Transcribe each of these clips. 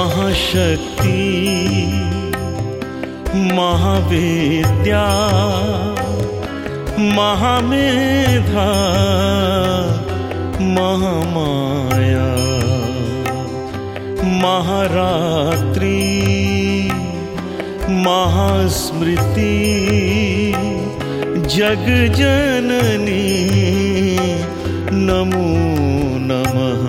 महाशक्ति महाविद्या महामेधा महामाया महारात्रि महास्मृति जग जननी नमो नमः।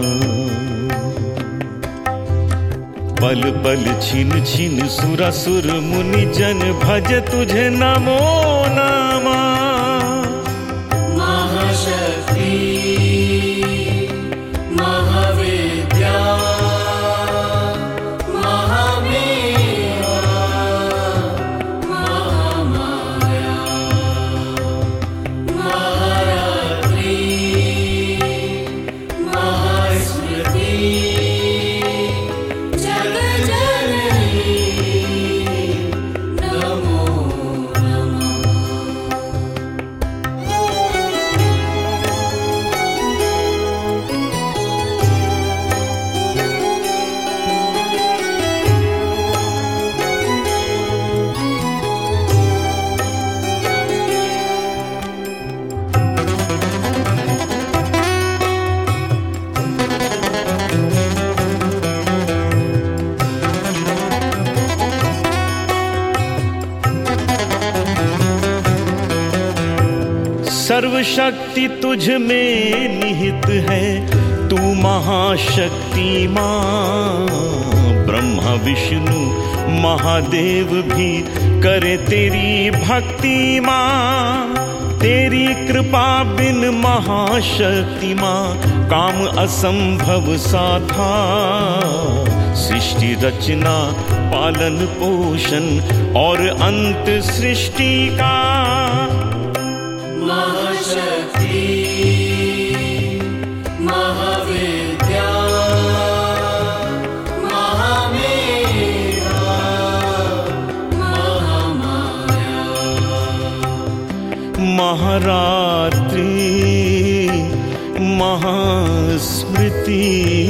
पल पल छिन छिन सुरासुर मुनि जन भज तुझे नमो नमः। महाशक्ति महाविद्या महामेधा महामाया महारात्रि महास्मृति जग जननी नमो नमः। सर्वशक्ति तुझ में निहित है, तू महाशक्तिमान। ब्रह्मा विष्णु महादेव भी करे तेरी भक्ति मां। तेरी कृपा बिन महाशक्तिमान काम असंभव साधा। सृष्टि रचना पालन पोषण और अंत सृष्टि का। महाशक्ति महाविद्या महामेधा महामाया महारात्रि महास्मृति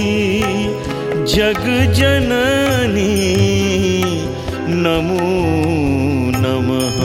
जग जननी नमो नमः।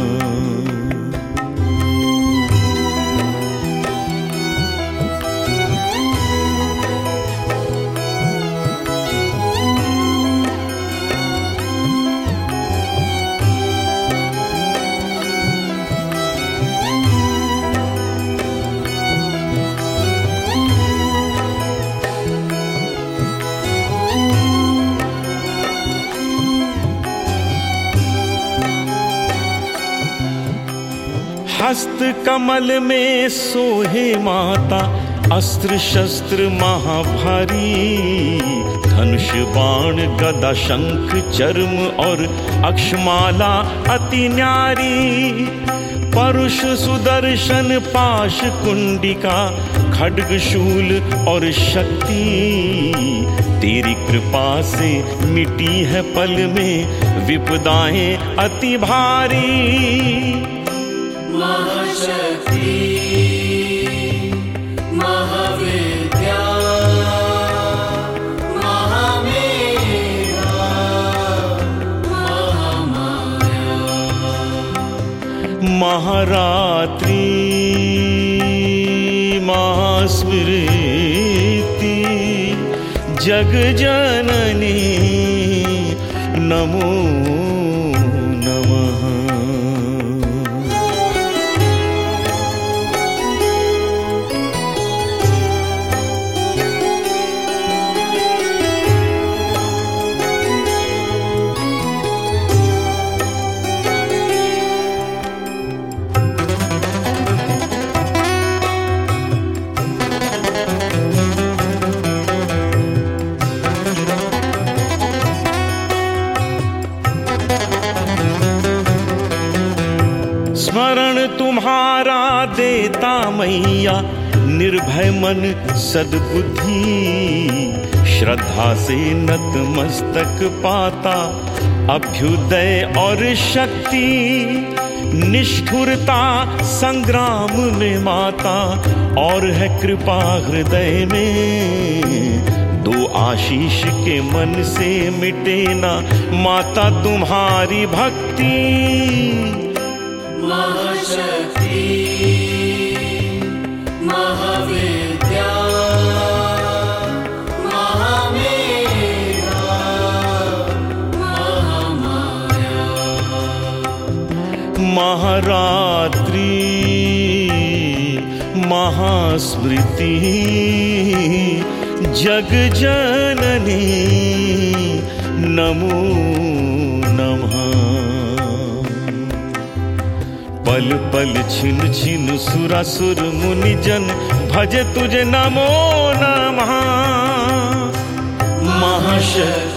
हस्त कमल में सोहे माता, अस्त्र शस्त्र महाभारी। धनुष बाण गदा शंख चर्म और अक्षमाला अति न्यारी। परुष सुदर्शन पाश कुंडिका खड्ग शूल और शक्ति। तेरी कृपा से मिटी है पल में विपदाएं अति भारी। महाशक्ति महाविद्या महामेधा महामाया महारात्रि महास्मृति जग जननी नमो नमः। स्मरण तुम्हारा देता मैया, निर्भय मन सद्बुद्धि। श्रद्धा से नतमस्तक पाता अभ्युदय और शक्ति। निष्ठुरता संग्राम में माता और है कृपा हृदय में। दो आशीष के मन से मिटे ना माता तुम्हारी भक्ति। महाशक्ति महाविद्या महामेधा महामाया महारात्रि महास्मृति जग जननी नमो नमः। पल पल छिन छिन सुरासुर मुनि जन भज तुझे नमो नमः। महाशक्ति